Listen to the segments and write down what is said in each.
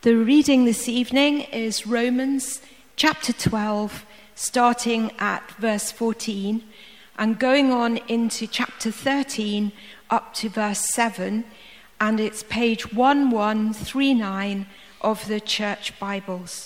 The reading this evening is Romans chapter 12, starting at verse 14 and going on into chapter 13 up to verse 7, and it's page 1139 of the Church Bibles.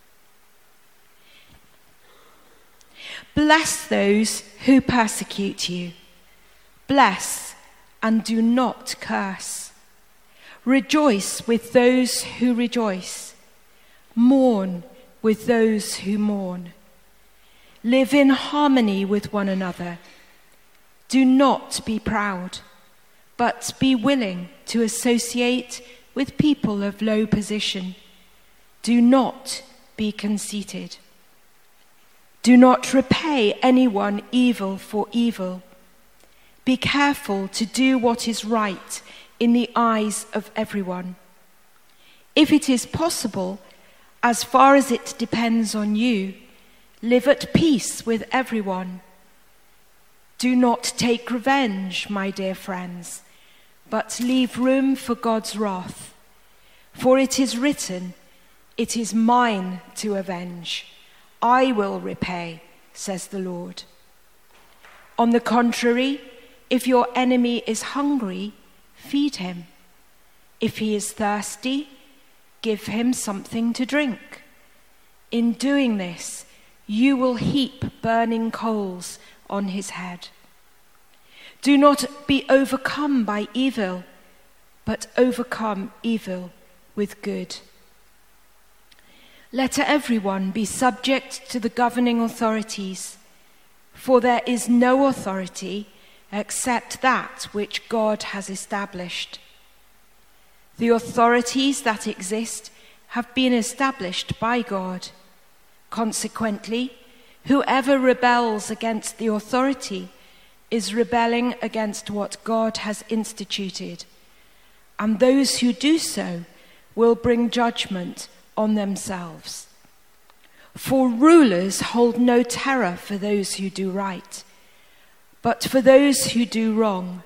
Bless those who persecute you. Bless and do not curse. Rejoice with those who rejoice. Mourn with those who mourn. Live in harmony with one another. Do not be proud, but be willing to associate with people of low position. Do not be conceited. Do not repay anyone evil for evil. Be careful to do what is right in the eyes of everyone. If it is possible, as far as it depends on you, live at peace with everyone. Do not take revenge, my dear friends, but leave room for God's wrath. For it is written, "It is mine to avenge. I will repay," says the Lord. On the contrary, if your enemy is hungry, feed him. If he is thirsty, give him something to drink. In doing this, you will heap burning coals on his head. Do not be overcome by evil, but overcome evil with good. Let everyone be subject to the governing authorities, for there is no authority except that which God has established. The authorities that exist have been established by God. Consequently, whoever rebels against the authority is rebelling against what God has instituted, and those who do so will bring judgment on themselves. For rulers hold no terror for those who do right, but for those who do wrong.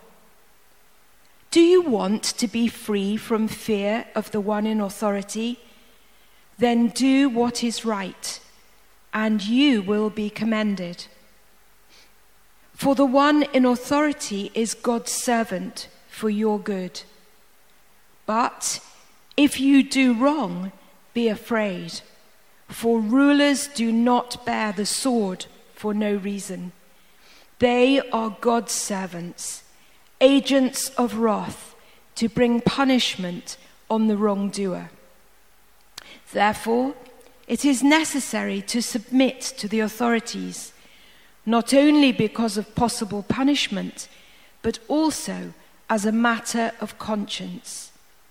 Do you want to be free from fear of the one in authority? Then do what is right, and you will be commended. For the one in authority is God's servant for your good. But if you do wrong, be afraid, for rulers do not bear the sword for no reason. They are God's servants, agents of wrath, to bring punishment on the wrongdoer. Therefore, it is necessary to submit to the authorities, not only because of possible punishment, but also as a matter of conscience.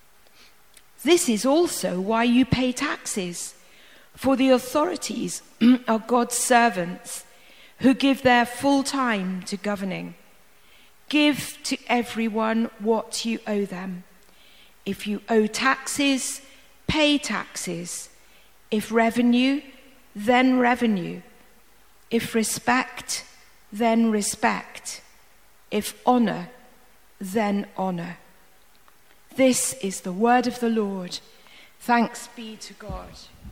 This is also why you pay taxes, for the authorities are God's servants who give their full time to governing. Give to everyone what you owe them. If you owe taxes, pay taxes. If revenue, then revenue. If respect, then respect. If honor, then honor. This is the word of the Lord. Thanks be to God.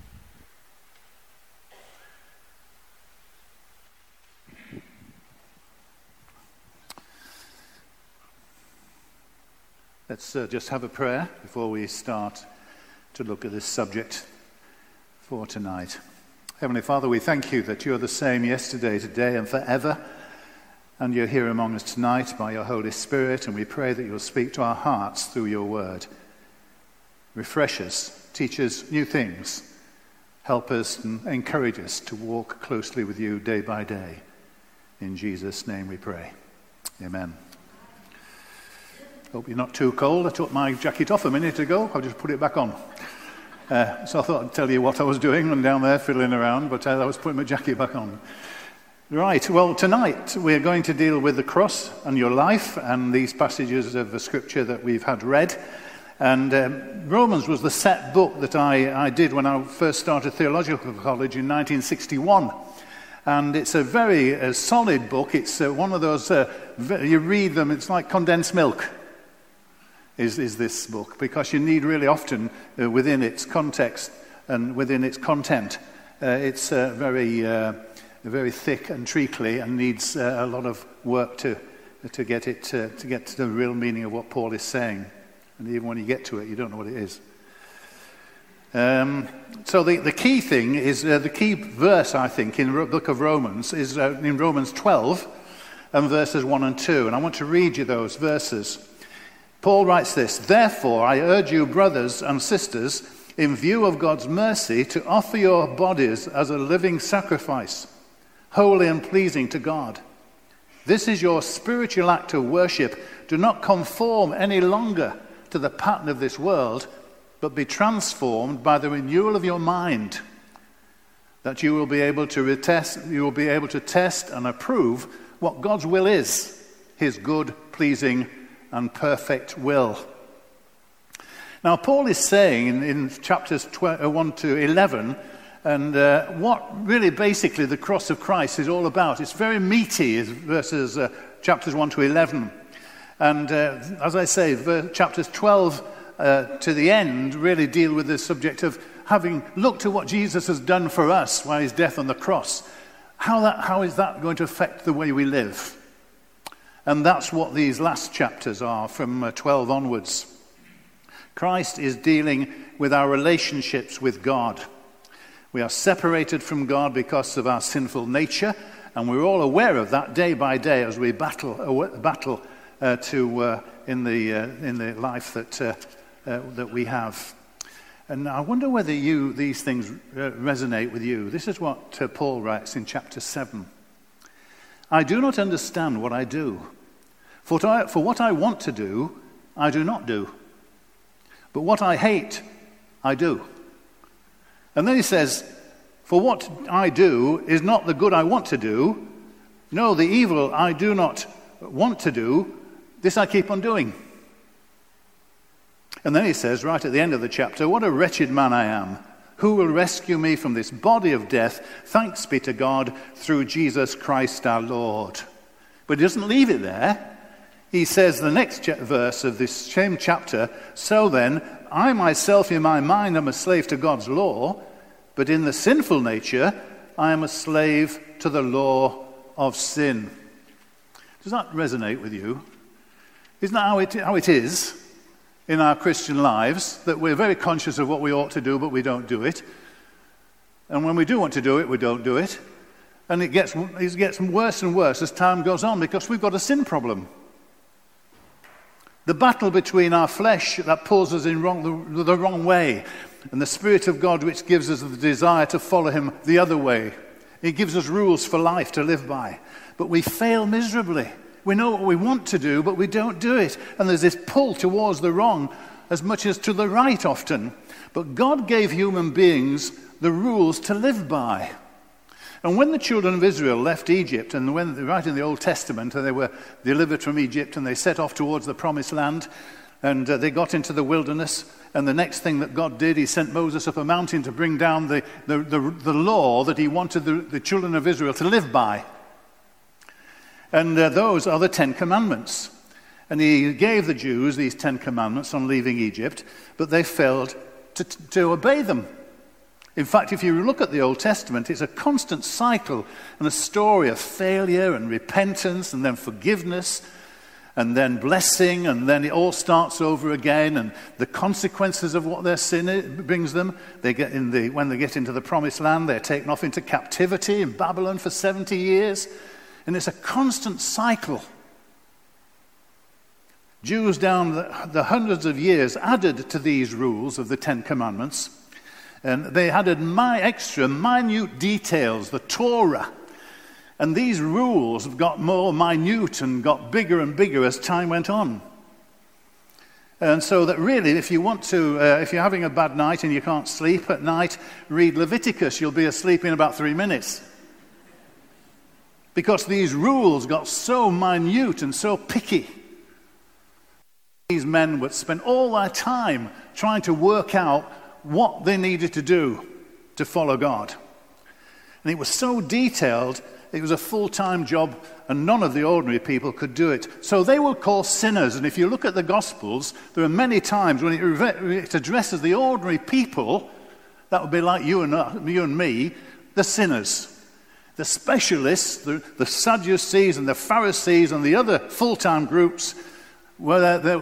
Let's just have a prayer before we start to look at this subject for tonight. Heavenly Father, we thank you that you're the same yesterday, today, and forever. And you're here among us tonight by your Holy Spirit, and we pray that you'll speak to our hearts through your word. Refresh us, teach us new things, help us and encourage us to walk closely with you day by day. In Jesus' name we pray. Amen. Hope you're not too cold. I took my jacket off a minute ago. I'll just put it back on. So I thought I'd tell you what I was doing when down there fiddling around, but I was putting my jacket back on. Right, well, tonight we're going to deal with the cross and your life and these passages of the scripture that we've had read. And Romans was the set book that I did when I first started theological college in 1961. And it's a very solid book. It's one of those, you read them, it's like condensed milk. is this book, because you need really often, within its context and within its content, it's very thick and treacly and needs a lot of work to get to the real meaning of what Paul is saying. And even when you get to it, you don't know what it is. So the key thing is, the key verse, I think, in the book of Romans is in Romans 12 and verses 1 and 2. And I want to read you those verses. Paul writes this: "Therefore I urge you, brothers and sisters, in view of God's mercy, to offer your bodies as a living sacrifice, holy and pleasing to God. This is your spiritual act of worship. Do not conform any longer to the pattern of this world, but be transformed by the renewal of your mind, that you will be able to test and approve what God's will is, his good, pleasing, and perfect will." Now, Paul is saying in chapters 1 to 11, and what really basically the cross of Christ is all about. It's very meaty, verses chapters 1 to 11. And as I say, chapters 12 to the end really deal with the subject of having looked at what Jesus has done for us by his death on the cross. How is that going to affect the way we live? And that's what these last chapters are, from 12 onwards. Christ is dealing with our relationships with God. We are separated from God because of our sinful nature, and we're all aware of that day by day as we battle in the life that we have. And I wonder whether these things resonate with you. This is what Paul writes in chapter 7. "I do not understand what I do. For what I want to do, I do not do. But what I hate, I do." And then he says, "For what I do is not the good I want to do. No, the evil I do not want to do, this I keep on doing." And then he says, right at the end of the chapter, "What a wretched man I am. Who will rescue me from this body of death? Thanks be to God through Jesus Christ our Lord." But he doesn't leave it there. He says the next verse of this same chapter, "So then, I myself in my mind am a slave to God's law, but in the sinful nature I am a slave to the law of sin." Does that resonate with you? Isn't that how it is in our Christian lives, that we're very conscious of what we ought to do, but we don't do it? And when we do want to do it, we don't do it. And it gets worse and worse as time goes on, because we've got a sin problem. The battle between our flesh that pulls us in the wrong way, and the Spirit of God which gives us the desire to follow him the other way. He gives us rules for life to live by. But we fail miserably. We know what we want to do, but we don't do it. And there's this pull towards the wrong as much as to the right often. But God gave human beings the rules to live by. And when the children of Israel left Egypt, and when right in the Old Testament, they were delivered from Egypt and they set off towards the promised land, and they got into the wilderness, and the next thing that God did, he sent Moses up a mountain to bring down the law that he wanted the children of Israel to live by. And those are the 10 Commandments. And he gave the Jews these 10 Commandments on leaving Egypt, but they failed to obey them. In fact, if you look at the Old Testament, it's a constant cycle and a story of failure and repentance and then forgiveness and then blessing, and then it all starts over again, and the consequences of what their sin brings them. When they get into the promised land, they're taken off into captivity in Babylon for 70 years. And it's a constant cycle. Jews down the hundreds of years added to these rules of the 10 Commandments. And they added extra minute details, the Torah. And these rules got more minute and got bigger and bigger as time went on. And so that really, if you're having a bad night and you can't sleep at night, read Leviticus. You'll be asleep in about 3 minutes. Because these rules got so minute and so picky. These men would spend all their time trying to work out what they needed to do to follow God. And it was so detailed, it was a full-time job, and none of the ordinary people could do it. So they were called sinners. And if you look at the Gospels, there are many times when it addresses the ordinary people, that would be like you and me, the sinners. The specialists, the Sadducees and the Pharisees and the other full-time groups the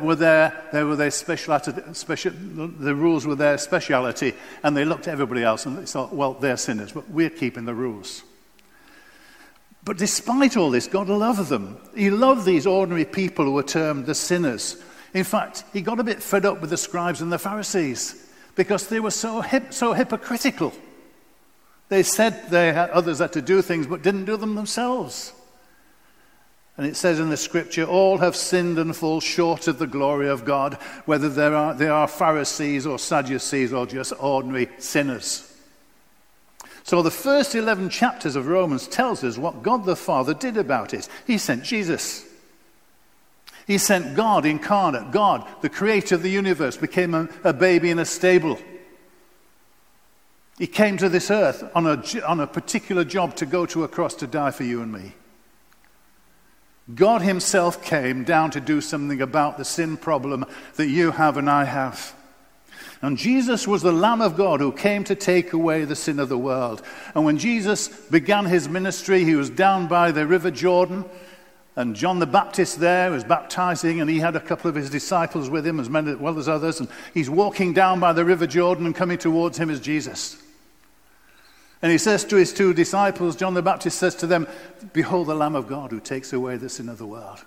rules were their speciality, and they looked at everybody else and they thought, well, they're sinners, but we're keeping the rules. But despite all this, God loved them. He loved these ordinary people who were termed the sinners. In fact, he got a bit fed up with the scribes and the Pharisees because they were so hypocritical. They said others had to do things but didn't do them themselves. And it says in the scripture, all have sinned and fall short of the glory of God, whether they are Pharisees or Sadducees or just ordinary sinners. So the first 11 chapters of Romans tells us what God the Father did about it. He sent Jesus. He sent God incarnate. God, the creator of the universe, became a baby in a stable. He came to this earth on a particular job to go to a cross to die for you and me. God himself came down to do something about the sin problem that you have and I have. And Jesus was the Lamb of God who came to take away the sin of the world. And when Jesus began his ministry, he was down by the River Jordan, and John the Baptist there was baptizing, and he had a couple of his disciples with him, as well as others, and he's walking down by the River Jordan, and coming towards him is Jesus. And he says to his two disciples, John the Baptist says to them, behold the Lamb of God who takes away the sin of the world.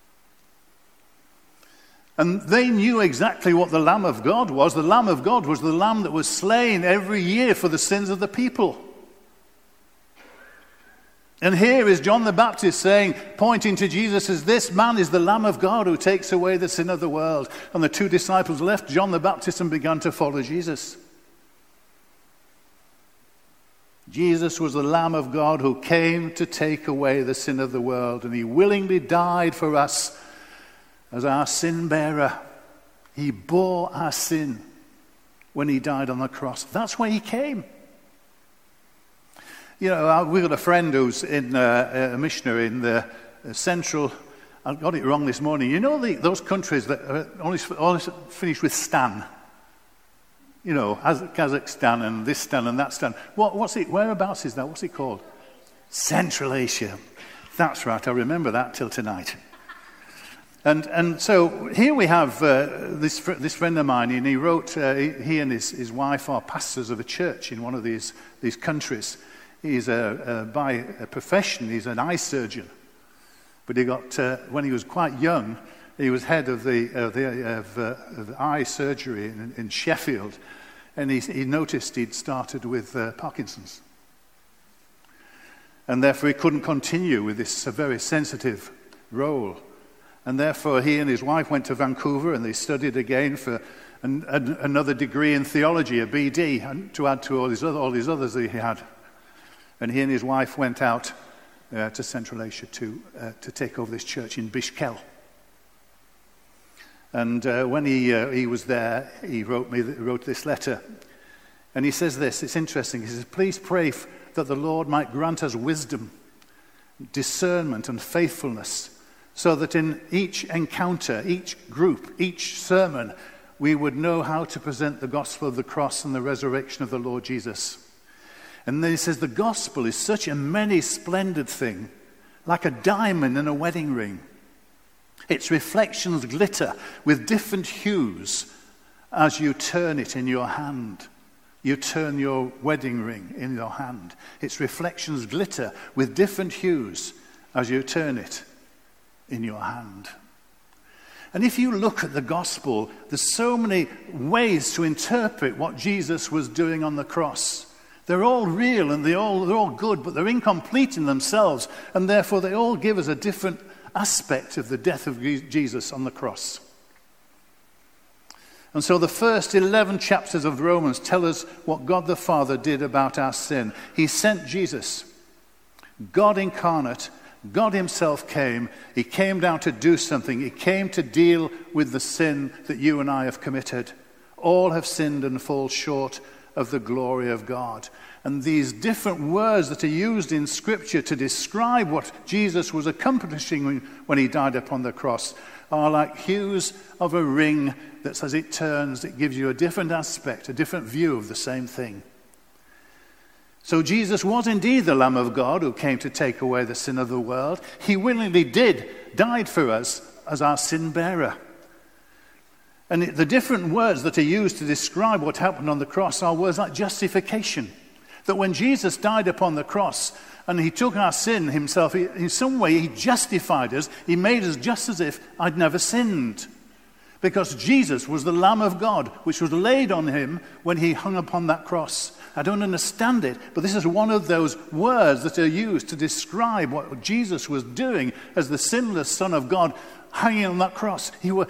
And they knew exactly what the Lamb of God was. The Lamb of God was the Lamb that was slain every year for the sins of the people. And here is John the Baptist saying, pointing to Jesus, as this man is the Lamb of God who takes away the sin of the world. And the two disciples left John the Baptist and began to follow Jesus. Jesus was the Lamb of God who came to take away the sin of the world, and he willingly died for us as our sin bearer. He bore our sin when he died on the cross. That's why he came. You know, we've got a friend who's a missionary in the central, I got it wrong this morning, you know those countries that are only finished with Stan? You know, Kazakhstan and this Stan and that Stan. What's it? Whereabouts is that? What's it called? Central Asia. That's right. I remember that till tonight. And so here we have this friend of mine, and he wrote. He and his wife are pastors of a church in one of these countries. He's by profession he's an eye surgeon, but he got when he was quite young, he was head of the eye surgery in Sheffield. And he noticed he'd started with Parkinson's. And therefore he couldn't continue with this very sensitive role. And therefore he and his wife went to Vancouver, and they studied again for another degree in theology, a BD, and to add to all these others that he had. And he and his wife went out to Central Asia to take over this church in Bishkel. And when he was there, he wrote this letter. And he says this, it's interesting. He says, please pray that the Lord might grant us wisdom, discernment, and faithfulness, so that in each encounter, each group, each sermon, we would know how to present the gospel of the cross and the resurrection of the Lord Jesus. And then he says, the gospel is such a many splendid thing, like a diamond in a wedding ring. Its reflections glitter with different hues as you turn it in your hand. You turn your wedding ring in your hand. Its reflections glitter with different hues as you turn it in your hand. And if you look at the gospel, there's so many ways to interpret what Jesus was doing on the cross. They're all real and they're all good, but they're incomplete in themselves, and therefore they all give us a different aspect of the death of Jesus on the cross. And so the first 11 chapters of Romans tell us what God the Father did about our sin. He sent Jesus, God incarnate. God himself came. He came down to do something. He came to deal with the sin that you and I have committed. All have sinned and fall short of the glory of God. And these different words that are used in Scripture to describe what Jesus was accomplishing when he died upon the cross are like hues of a ring that, as it turns, it gives you a different aspect, a different view of the same thing. So Jesus was indeed the Lamb of God who came to take away the sin of the world. He willingly died for us as our sin bearer. And the different words that are used to describe what happened on the cross are words like justification. That when Jesus died upon the cross and he took our sin himself, in some way he justified us. He made us just as if I'd never sinned. Because Jesus was the Lamb of God, which was laid on him when he hung upon that cross. I don't understand it, but this is one of those words that are used to describe what Jesus was doing as the sinless Son of God hanging on that cross. He was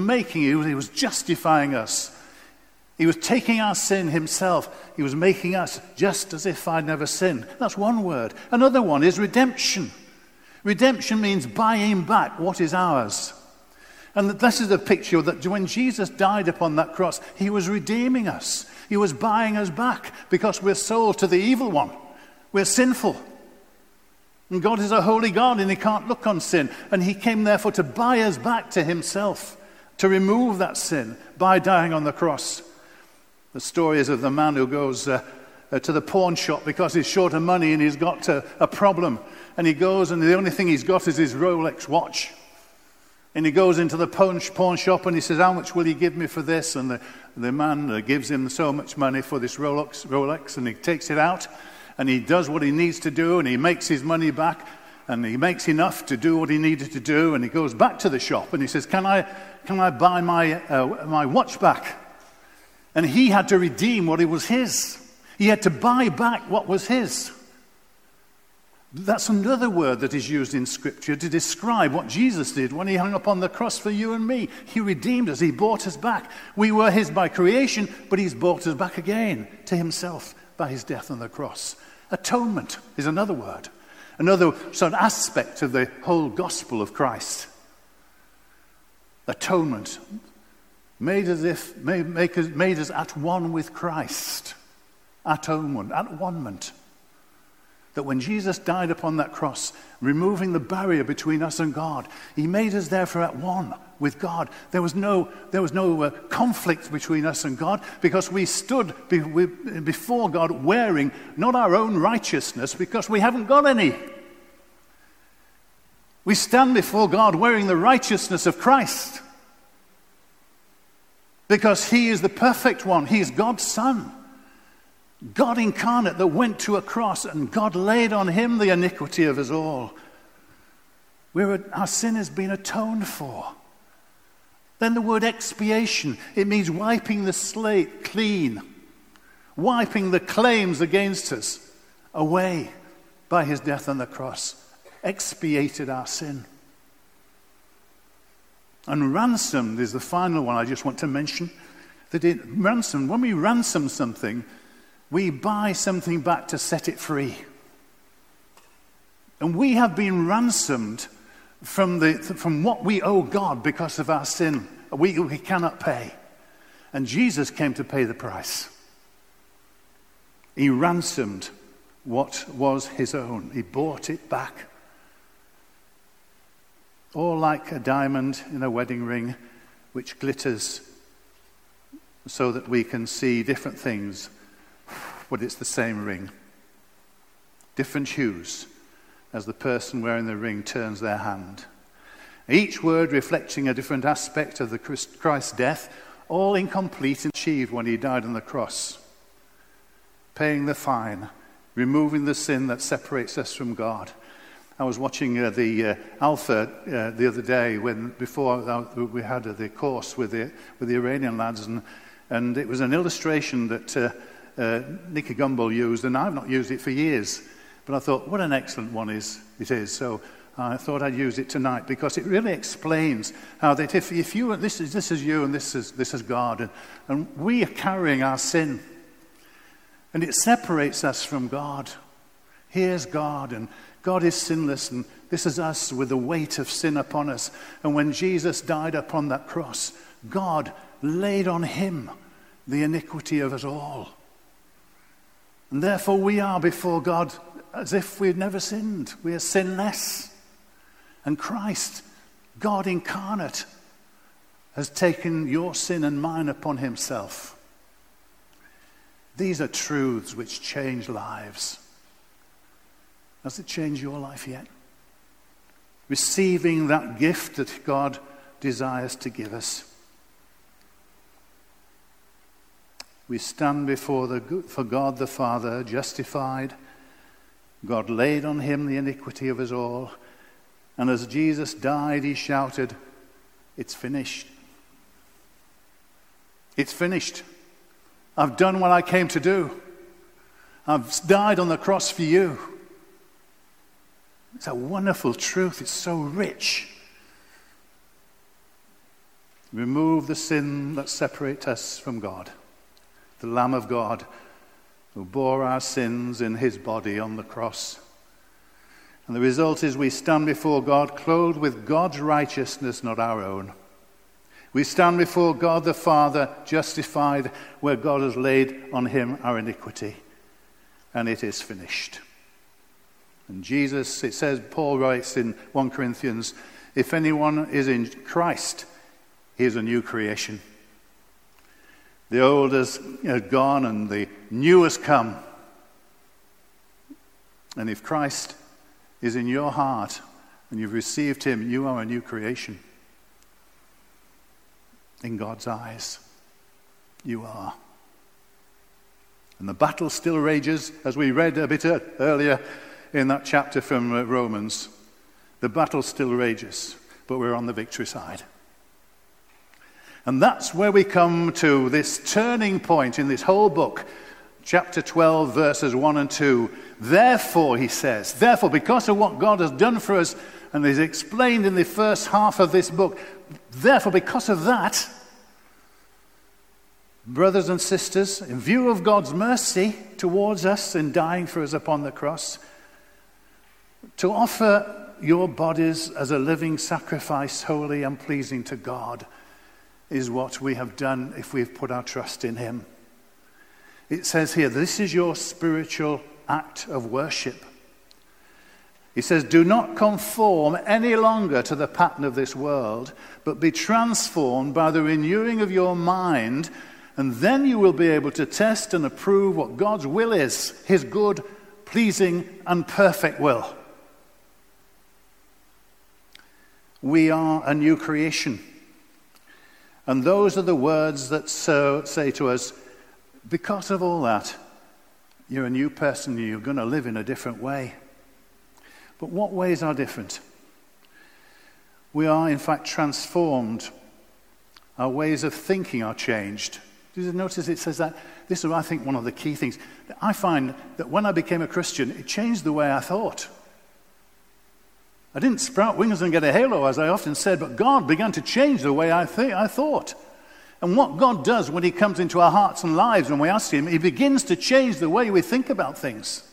justifying us. He was taking our sin himself. He was making us just as if I'd never sinned. That's one word. Another one is redemption. Redemption means buying back what is ours. And this is a picture that when Jesus died upon that cross, he was redeeming us. He was buying us back because we're sold to the evil one. We're sinful. And God is a holy God and he can't look on sin. And he came therefore to buy us back to himself, to remove that sin by dying on the cross. The story is of the man who goes to the pawn shop because he's short of money and he's got a problem. And he goes and the only thing he's got is his Rolex watch. And he goes into the pawn shop and he says, how much will you give me for this? And the man gives him so much money for this Rolex, and he takes it out and he does what he needs to do and he makes his money back and he makes enough to do what he needed to do, and he goes back to the shop and he says, can I buy my watch back? And he had to redeem what it was his. He had to buy back what was his. That's another word that is used in Scripture to describe what Jesus did when he hung upon the cross for you and me. He redeemed us. He bought us back. We were his by creation, but he's bought us back again to himself by his death on the cross. Atonement is another word, another sort of aspect of the whole gospel of Christ. Atonement, made us at one with Christ. Atonement, at one-ment. That when Jesus died upon that cross, removing the barrier between us and God, he made us therefore at one with God. There was no conflict between us and God, because we stood before God wearing not our own righteousness, because we haven't got any. We stand before God wearing the righteousness of Christ, because he is the perfect one. He is God's Son. God incarnate that went to a cross, and God laid on him the iniquity of us all. Our sin has been atoned for. Then the word expiation, it means wiping the slate clean, wiping the claims against us away by his death on the cross. Expiated our sin. And ransomed is the final one I just want to mention. When we ransom something, we buy something back to set it free. And we have been ransomed from what we owe God because of our sin. We cannot pay. And Jesus came to pay the price. He ransomed what was his own. He bought it back. All like a diamond in a wedding ring, which glitters so that we can see different things. But it's the same ring. Different hues as the person wearing the ring turns their hand. Each word reflecting a different aspect of the Christ's death, all incomplete and achieved when he died on the cross. Paying the fine, removing the sin that separates us from God. I was watching the Alpha the other day before we had the course with the Iranian lads, and it was an illustration that Nicky Gumbel used, and I've not used it for years, but I thought what an excellent one it is. So I thought I'd use it tonight, because it really explains how that if you, this is you and this is God, and we are carrying our sin, and it separates us from God. Here's God, and God is sinless, and this is us with the weight of sin upon us. And when Jesus died upon that cross, God laid on him the iniquity of us all. And therefore we are before God as if we'd never sinned. We are sinless. And Christ, God incarnate, has taken your sin and mine upon himself. These are truths which change lives. Has it changed your life yet? Receiving that gift that God desires to give us. We stand before for God the Father, justified. God laid on him the iniquity of us all. And as Jesus died, he shouted, "It's finished. It's finished. I've done what I came to do. I've died on the cross for you." It's a wonderful truth. It's so rich. Remove the sin that separates us from God. The Lamb of God who bore our sins in his body on the cross. And the result is we stand before God clothed with God's righteousness, not our own. We stand before God the Father, justified where God has laid on him our iniquity. And it is finished. And Jesus, it says, Paul writes in 1 Corinthians, if anyone is in Christ, he is a new creation. The old has gone and the new has come. And if Christ is in your heart and you've received him, you are a new creation. In God's eyes, you are. And the battle still rages, as we read a bit earlier in that chapter from Romans. The battle still rages, but we're on the victory side. And that's where we come to this turning point in this whole book, chapter 12, verses 1 and 2. Therefore, he says, therefore, because of what God has done for us, and is explained in the first half of this book, therefore, because of that, brothers and sisters, in view of God's mercy towards us in dying for us upon the cross, to offer your bodies as a living sacrifice, holy and pleasing to God, is what we have done if we've put our trust in him. It says here, this is your spiritual act of worship. He says, do not conform any longer to the pattern of this world, but be transformed by the renewing of your mind, and then you will be able to test and approve what God's will is, his good, pleasing, and perfect will. We are a new creation. And those are the words that say to us, because of all that, you're a new person, you're going to live in a different way. But what ways are different? We are, in fact, transformed. Our ways of thinking are changed. Did you notice it says that? This is, I think, one of the key things. I find that when I became a Christian, it changed the way I thought. I didn't sprout wings and get a halo, as I often said, but God began to change the way I thought. And what God does when he comes into our hearts and lives when we ask him, he begins to change the way we think about things.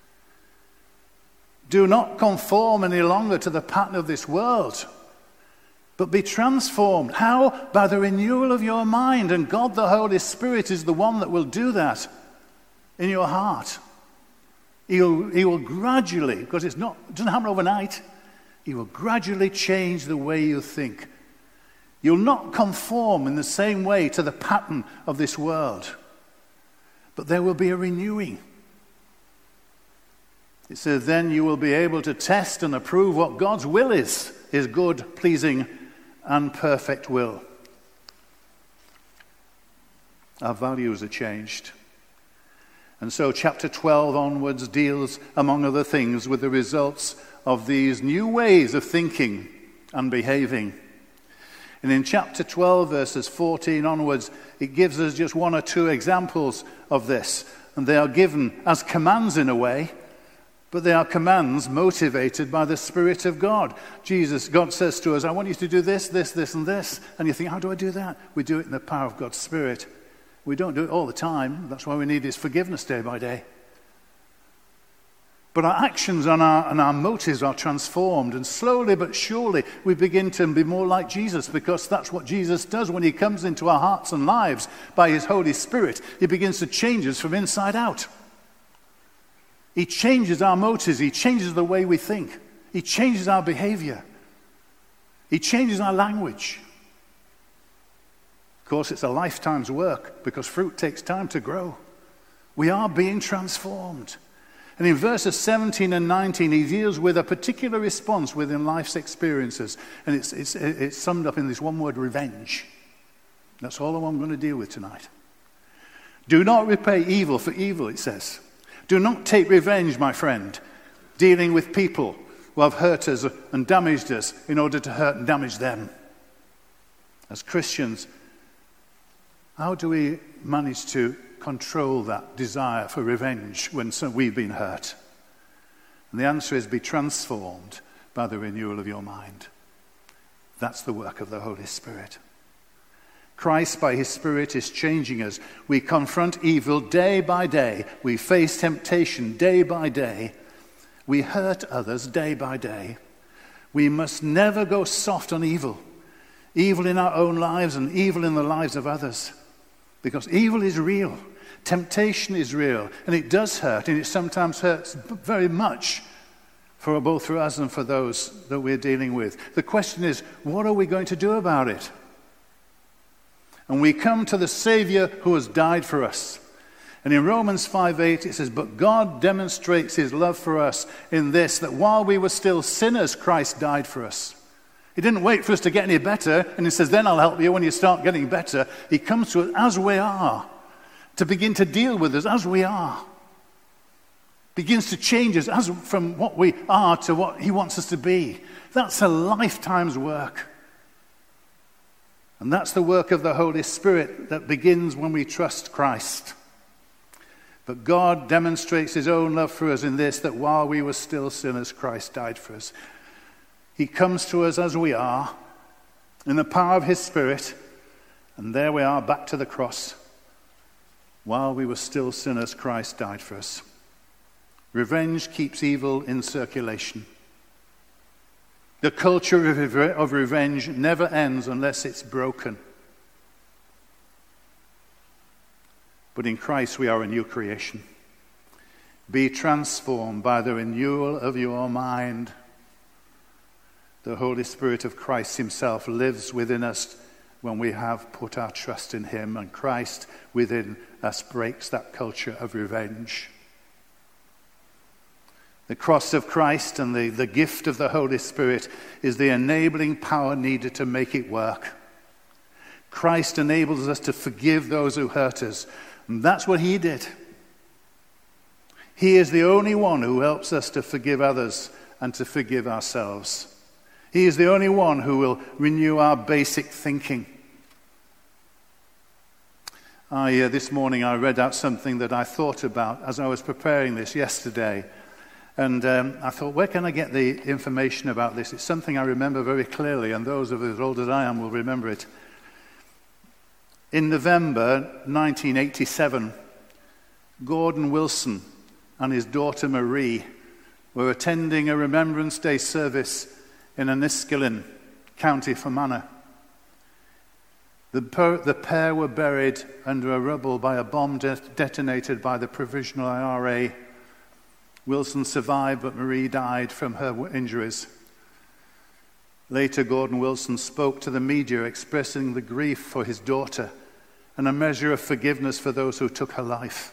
Do not conform any longer to the pattern of this world, but be transformed. How? By the renewal of your mind. And God the Holy Spirit is the one that will do that in your heart. He will gradually, because it doesn't happen overnight, he will gradually change the way you think. You'll not conform in the same way to the pattern of this world, but there will be a renewing. It says, then you will be able to test and approve what God's will is, his good, pleasing, and perfect will. Our values are changed. And so chapter 12 onwards deals, among other things, with the results of these new ways of thinking and behaving. And in chapter 12, verses 14 onwards, it gives us just one or two examples of this. And they are given as commands in a way, but they are commands motivated by the Spirit of God. God says to us, I want you to do this, this, this, and this. And you think, how do I do that? We do it in the power of God's Spirit. We don't do it all the time. That's why we need his forgiveness day by day. But our actions and our motives are transformed, and slowly but surely we begin to be more like Jesus, because that's what Jesus does when he comes into our hearts and lives by his Holy Spirit. He begins to change us from inside out. He changes our motives. He changes the way we think. He changes our behavior. He changes our language. Of course, it's a lifetime's work because fruit takes time to grow. We are being transformed. And in verses 17 and 19, he deals with a particular response within life's experiences. And it's summed up in this one word, revenge. That's all I'm going to deal with tonight. Do not repay evil for evil, it says. Do not take revenge, my friend, dealing with people who have hurt us and damaged us in order to hurt and damage them. As Christians, how do we manage to control that desire for revenge when we've been hurt? And the answer is be transformed by the renewal of your mind. That's the work of the Holy Spirit. Christ, by his Spirit, is changing us. We confront evil day by day. We face temptation day by day. We hurt others day by day. We must never go soft on evil. Evil in our own lives and evil in the lives of others. Because evil is real. Temptation is real. And it does hurt. And it sometimes hurts very much for both for us and for those that we're dealing with. The question is, what are we going to do about it? And we come to the Savior who has died for us. And in Romans 5:8 it says, but God demonstrates his love for us in this, that while we were still sinners, Christ died for us. He didn't wait for us to get any better, and he says, then I'll help you when you start getting better. He comes to us as we are, to begin to deal with us as we are. Begins to change us from what we are to what he wants us to be. That's a lifetime's work. And that's the work of the Holy Spirit that begins when we trust Christ. But God demonstrates his own love for us in this, that while we were still sinners, Christ died for us. He comes to us as we are, in the power of his Spirit, and there we are back to the cross. While we were still sinners, Christ died for us. Revenge keeps evil in circulation. The culture of revenge never ends unless it's broken. But in Christ we are a new creation. Be transformed by the renewal of your mind. The Holy Spirit of Christ himself lives within us when we have put our trust in him, and Christ within us breaks that culture of revenge. The cross of Christ and the gift of the Holy Spirit is the enabling power needed to make it work. Christ enables us to forgive those who hurt us. And that's what he did. He is the only one who helps us to forgive others and to forgive ourselves. He is the only one who will renew our basic thinking. This morning I read out something that I thought about as I was preparing this yesterday. And I thought, where can I get the information about this? It's something I remember very clearly, and those of us as old as I am will remember it. In November 1987, Gordon Wilson and his daughter Marie were attending a Remembrance Day service in Enniskillen, County Fermanagh. The pair were buried under a rubble by a bomb detonated by the Provisional IRA. Wilson survived, but Marie died from her injuries. Later, Gordon Wilson spoke to the media, expressing the grief for his daughter and a measure of forgiveness for those who took her life.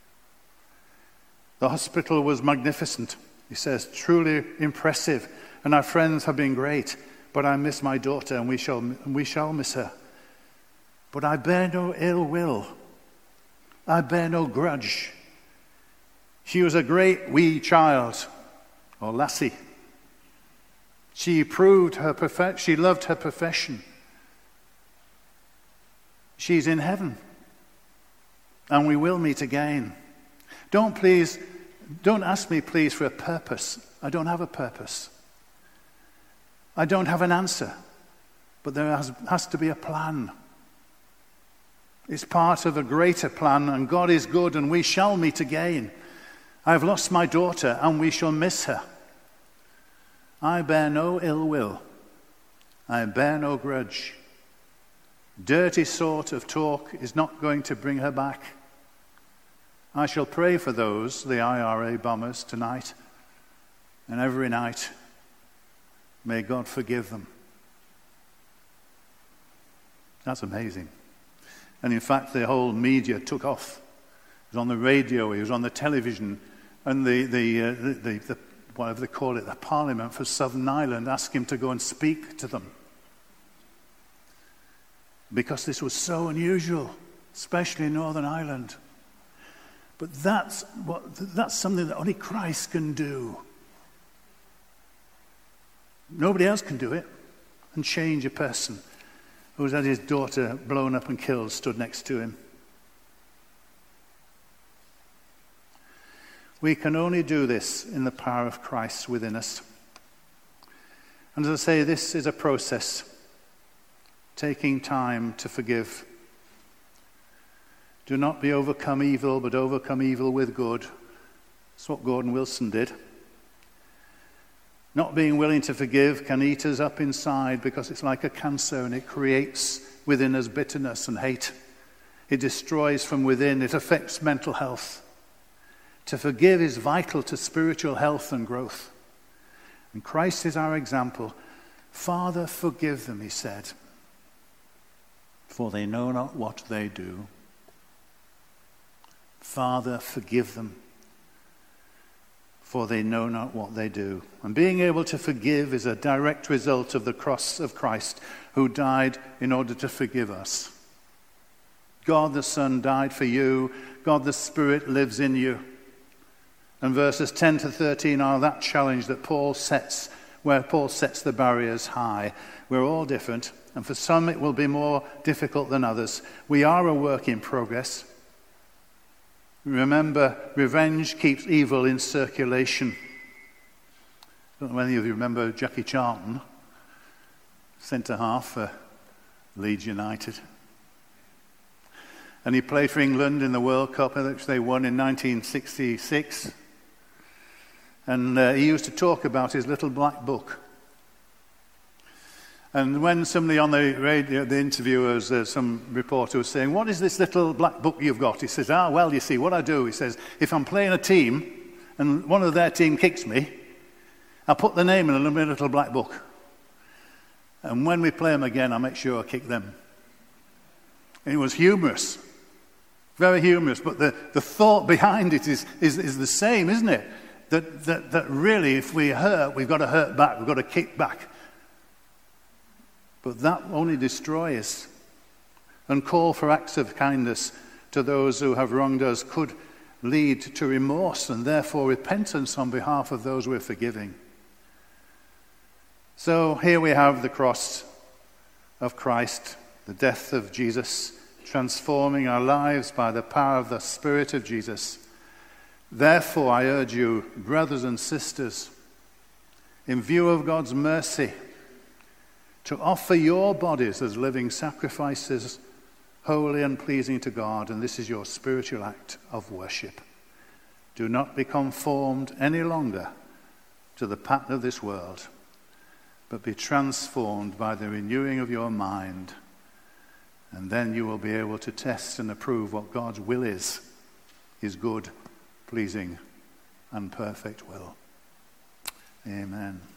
The hospital was magnificent, he says, truly impressive, and our friends have been great, but I miss my daughter, and we shall miss her. But I bear no ill will. I bear no grudge. She was a great wee child, or lassie. She proved her she loved her profession. She's in heaven, and we will meet again. Don't ask me, please, for a purpose. I don't have a purpose. I don't have an answer, but there has to be a plan. It's part of a greater plan, and God is good, and we shall meet again. I have lost my daughter, and we shall miss her. I bear no ill will. I bear no grudge. Dirty sort of talk is not going to bring her back. I shall pray for those, the IRA bombers, tonight, and every night. May God forgive them. That's amazing. And in fact, the whole media took off. He was on the radio, he was on the television, and the whatever they call it, the Parliament for Southern Ireland asked him to go and speak to them. Because this was so unusual, especially in Northern Ireland. But that's something that only Christ can do. Nobody else can do it and change a person who's had his daughter blown up and killed stood next to him. We can only do this in the power of Christ within us. And as I say, this is a process, taking time to forgive. Do not be overcome evil, but overcome evil with good. That's what Gordon Wilson did. Not being willing to forgive can eat us up inside because it's like a cancer and it creates within us bitterness and hate. It destroys from within. It affects mental health. To forgive is vital to spiritual health and growth. And Christ is our example. Father, forgive them, he said, for they know not what they do. Father, forgive them, for they know not what they do. And being able to forgive is a direct result of the cross of Christ, who died in order to forgive us. God the Son died for you. God the Spirit lives in you. And verses 10 to 13 are that challenge that Paul sets, where Paul sets the barriers high. We're all different, and for some it will be more difficult than others. We are a work in progress. Remember, revenge keeps evil in circulation. I don't know if any of you remember Jackie Charlton, centre-half for Leeds United. And he played for England in the World Cup, which they won in 1966. And he used to talk about his little black book. And when somebody on the radio, the interviewers, some reporter was saying, what is this little black book you've got? He says, well, you see, what I do, he says, if I'm playing a team and one of their team kicks me, I put the name in a little black book. And when we play them again, I make sure I kick them. And it was humorous, very humorous, but the thought behind it is the same, isn't it? That really, if we hurt, we've got to hurt back, we've got to kick back. But that only destroys. And call for acts of kindness to those who have wronged us could lead to remorse and therefore repentance on behalf of those we're forgiving. So here we have the cross of Christ, the death of Jesus, transforming our lives by the power of the Spirit of Jesus. Therefore, I urge you, brothers and sisters, in view of God's mercy, to offer your bodies as living sacrifices, holy and pleasing to God, and this is your spiritual act of worship. Do not be conformed any longer to the pattern of this world, but be transformed by the renewing of your mind, and then you will be able to test and approve what God's will is, his good, pleasing, and perfect will. Amen.